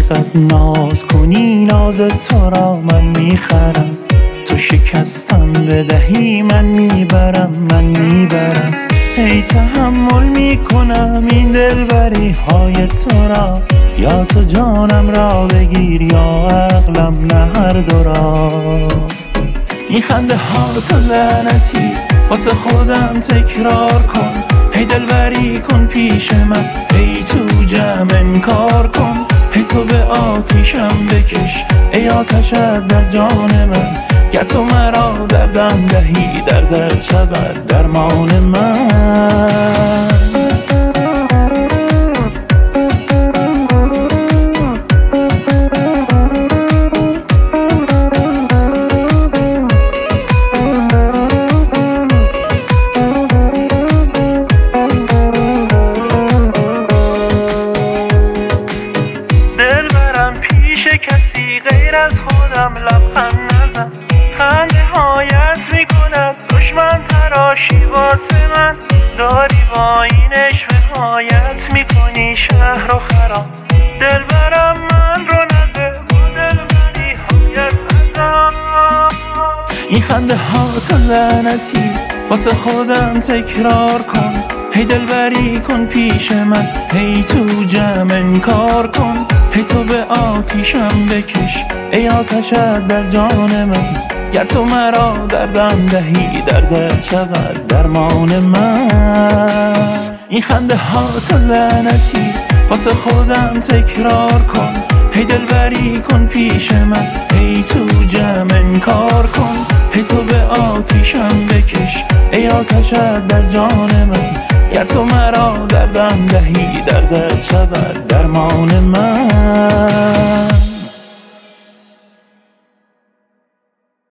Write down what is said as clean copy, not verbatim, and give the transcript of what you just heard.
عشقت ناز کنی، ناز تو را من میخرم. تو شکستم بدهی من میبرم، من میبرم. هی تحمل میکنم این دلبری های تو را، یا تو جانم را بگیر یا عقلم، نه هر دو را. این خنده ها تو لعنتی واسه خودم تکرار کن. هی دلبری کن پیش من، هی تو جمع انکار کن. هی تو به آتیشم بکش ای آتشت در جان من. گر تو مرا دردم دهی دردت شود درمان من. کسی غیر از خودم لبخند نزن. خنده هایت میکند دشمن تراشی واسه من. داری با این عشق حمایت میکنی شهر و خراب. دلبرم من رو نده با دلبری هایت ازم. این خنده ها تو لعنتی واسه خودم تکرار کن. هی دلبری کن پیش من، هی تو جمع انکار کن. هی تو به آتیشم بکش ای آتشت در جان من. گر تو مرا دردم دهی دردت شود درمان من. این خنده ها تو لعنتی واسه خودم تکرار کن. هی دلبری کن پیش من، هی تو جمع انکار کن. هی تو به آتیشم بکش ای آتشت در جان من. گر تو مرا دردم دهی دردت شود درمان من.